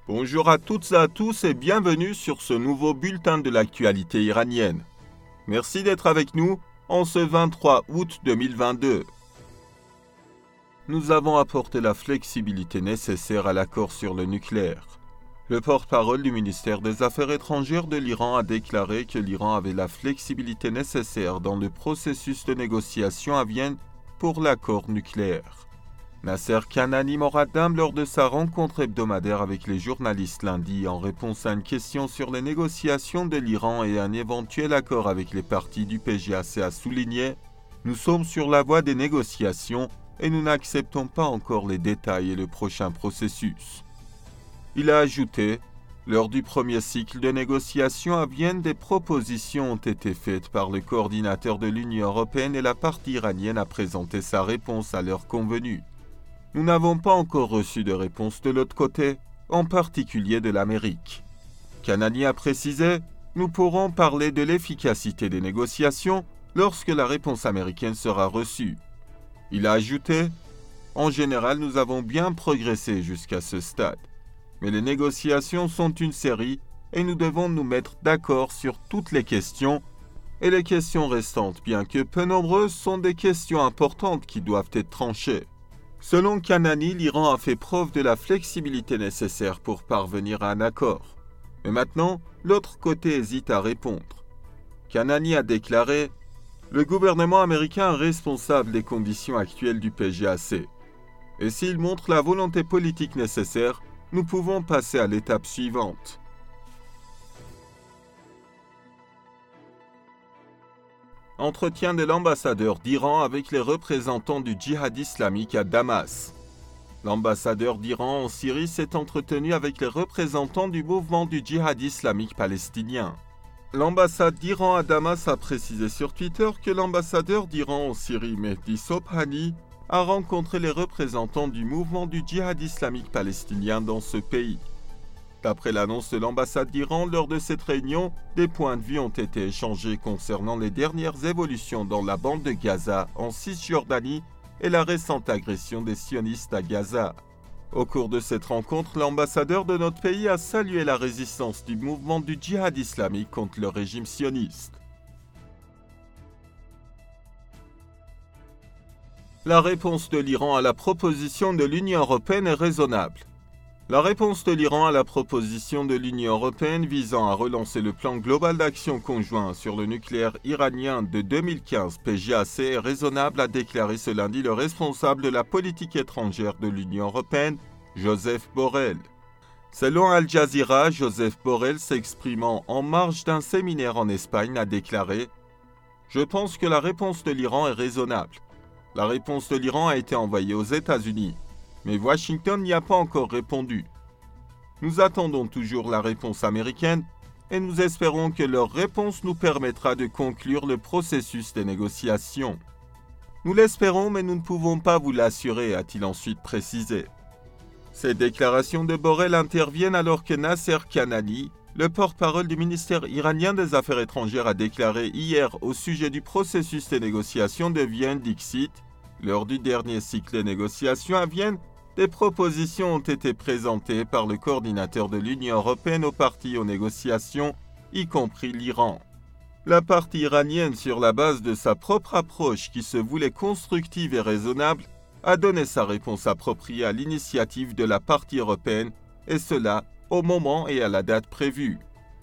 Bonjour à toutes et à tous et bienvenue sur ce nouveau bulletin de l'actualité iranienne. Merci d'être avec nous en ce 23 août 2022. Nous avons apporté la flexibilité nécessaire à l'accord sur le nucléaire. Le porte-parole du ministère des Affaires étrangères de l'Iran a déclaré que l'Iran avait la flexibilité nécessaire dans le processus de négociation à Vienne pour l'accord nucléaire. Nasser Kanani Moraddam, lors de sa rencontre hebdomadaire avec les journalistes lundi, en réponse à une question sur les négociations de l'Iran et un éventuel accord avec les partis du PJAC, a souligné « Nous sommes sur la voie des négociations et nous n'acceptons pas encore les détails et le prochain processus. » Il a ajouté « Lors du premier cycle de négociations à Vienne, des propositions ont été faites par le coordinateur de l'Union européenne et la partie iranienne a présenté sa réponse à l'heure convenue. Nous n'avons pas encore reçu de réponse de l'autre côté, en particulier de l'Amérique. » Kanani a précisé « Nous pourrons parler de l'efficacité des négociations lorsque la réponse américaine sera reçue. » Il a ajouté « En général, nous avons bien progressé jusqu'à ce stade. Mais les négociations sont une série et nous devons nous mettre d'accord sur toutes les questions et les questions restantes, bien que peu nombreuses, sont des questions importantes qui doivent être tranchées. » Selon Kanani, l'Iran a fait preuve de la flexibilité nécessaire pour parvenir à un accord. Mais maintenant, l'autre côté hésite à répondre. Kanani a déclaré « Le gouvernement américain est responsable des conditions actuelles du PJAC. Et s'il montre la volonté politique nécessaire, nous pouvons passer à l'étape suivante. » Entretien de l'ambassadeur d'Iran avec les représentants du djihad islamique à Damas. L'ambassadeur d'Iran en Syrie s'est entretenu avec les représentants du mouvement du djihad islamique palestinien. L'ambassade d'Iran à Damas a précisé sur Twitter que l'ambassadeur d'Iran en Syrie, Mehdi Sobhani, a rencontré les représentants du mouvement du djihad islamique palestinien dans ce pays. D'après l'annonce de l'ambassade d'Iran, lors de cette réunion, des points de vue ont été échangés concernant les dernières évolutions dans la bande de Gaza, en Cisjordanie et la récente agression des sionistes à Gaza. Au cours de cette rencontre, l'ambassadeur de notre pays a salué la résistance du mouvement du djihad islamique contre le régime sioniste. La réponse de l'Iran à la proposition de l'Union européenne est raisonnable. La réponse de l'Iran à la proposition de l'Union européenne visant à relancer le plan global d'action conjoint sur le nucléaire iranien de 2015 PJAC est raisonnable, a déclaré ce lundi le responsable de la politique étrangère de l'Union européenne, Joseph Borrell. Selon Al Jazeera, Joseph Borrell, s'exprimant en marge d'un séminaire en Espagne, a déclaré « Je pense que la réponse de l'Iran est raisonnable. La réponse de l'Iran a été envoyée aux États-Unis. Mais Washington n'y a pas encore répondu. Nous attendons toujours la réponse américaine et nous espérons que leur réponse nous permettra de conclure le processus des négociations. Nous l'espérons, mais nous ne pouvons pas vous l'assurer, a-t-il ensuite précisé. Ces déclarations de Borrell interviennent alors que Nasser Kanani, le porte-parole du ministère iranien des Affaires étrangères, a déclaré hier au sujet du processus des négociations de Vienne, dixit, lors du dernier cycle des négociations à Vienne, des propositions ont été présentées par le coordinateur de l'Union européenne aux parties aux négociations, y compris l'Iran. La partie iranienne, sur la base de sa propre approche qui se voulait constructive et raisonnable, a donné sa réponse appropriée à l'initiative de la partie européenne, et cela au moment et à la date prévue.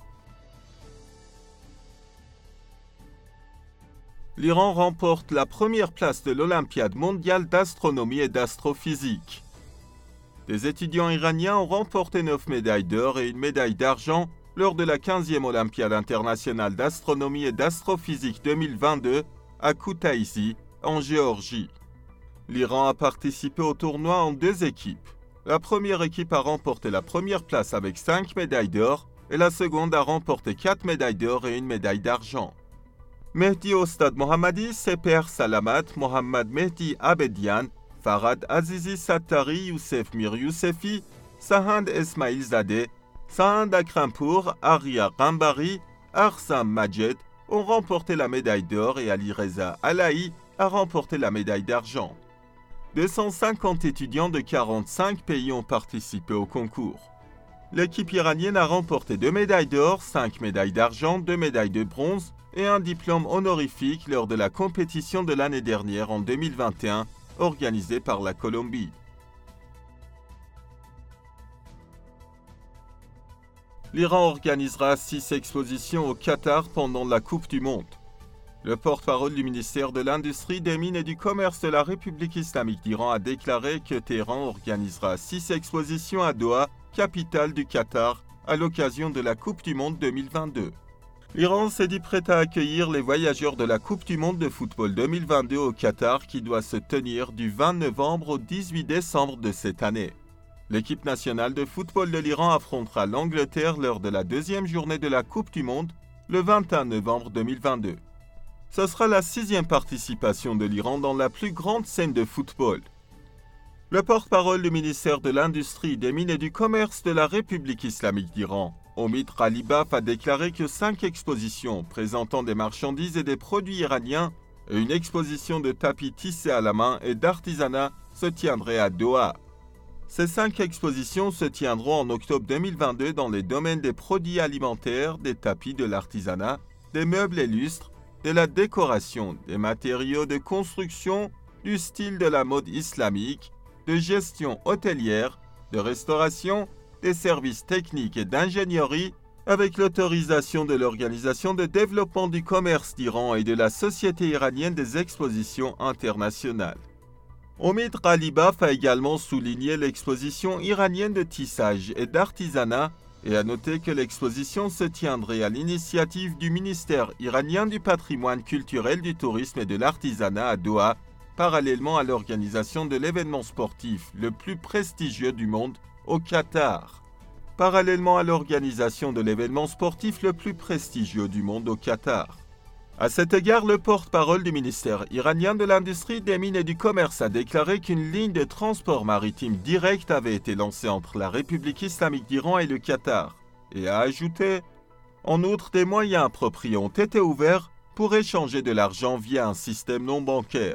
L'Iran remporte la première place de l'Olympiade mondiale d'astronomie et d'astrophysique. Des étudiants iraniens ont remporté 9 médailles d'or et une médaille d'argent lors de la 15e Olympiade internationale d'astronomie et d'astrophysique 2022 à Koutaïsi, en Géorgie. L'Iran a participé au tournoi en 2 équipes. La première équipe a remporté la première place avec 5 médailles d'or et la seconde a remporté 4 médailles d'or et une médaille d'argent. Mehdi Ostad Mohammadi, Seper Salamat, Mohammad Mehdi Abedian, Farhad Azizi Sattari, Youssef Mir Youssefi, Sahand Esmail Zadeh, Sahand Akrampour, Arya Rambari, Arsam Majed ont remporté la médaille d'or et Ali Reza Alaï a remporté la médaille d'argent. 250 étudiants de 45 pays ont participé au concours. L'équipe iranienne a remporté 2 médailles d'or, 5 médailles d'argent, 2 médailles de bronze et un diplôme honorifique lors de la compétition de l'année dernière en 2021, organisée par la Colombie. L'Iran organisera 6 expositions au Qatar pendant la Coupe du Monde. Le porte-parole du ministère de l'Industrie, des Mines et du Commerce de la République islamique d'Iran a déclaré que Téhéran organisera 6 expositions à Doha, capitale du Qatar, à l'occasion de la Coupe du Monde 2022. L'Iran s'est dit prêt à accueillir les voyageurs de la Coupe du Monde de football 2022 au Qatar qui doit se tenir du 20 novembre au 18 décembre de cette année. L'équipe nationale de football de l'Iran affrontera l'Angleterre lors de la deuxième journée de la Coupe du Monde le 21 novembre 2022. Ce sera la 6e participation de l'Iran dans la plus grande scène de football. Le porte-parole du ministère de l'Industrie, des Mines et du Commerce de la République islamique d'Iran, Omid Ghalibaf, a déclaré que 5 expositions présentant des marchandises et des produits iraniens et une exposition de tapis tissés à la main et d'artisanat se tiendraient à Doha. Ces 5 expositions se tiendront en octobre 2022 dans les domaines des produits alimentaires, des tapis, de l'artisanat, des meubles et lustres, de la décoration, des matériaux de construction, du style de la mode islamique, de gestion hôtelière, de restauration, des services techniques et d'ingénierie, avec l'autorisation de l'Organisation de développement du commerce d'Iran et de la Société iranienne des expositions internationales. Omid Ghalibaf a également souligné l'exposition iranienne de tissage et d'artisanat et a noté que l'exposition se tiendrait à l'initiative du ministère iranien du patrimoine culturel, du tourisme et de l'artisanat à Doha, parallèlement à l'organisation de l'événement sportif le plus prestigieux du monde au Qatar. À cet égard, le porte-parole du ministère iranien de l'Industrie, des Mines et du Commerce a déclaré qu'une ligne de transport maritime direct avait été lancée entre la République islamique d'Iran et le Qatar, et a ajouté « En outre, des moyens appropriés ont été ouverts pour échanger de l'argent via un système non bancaire ».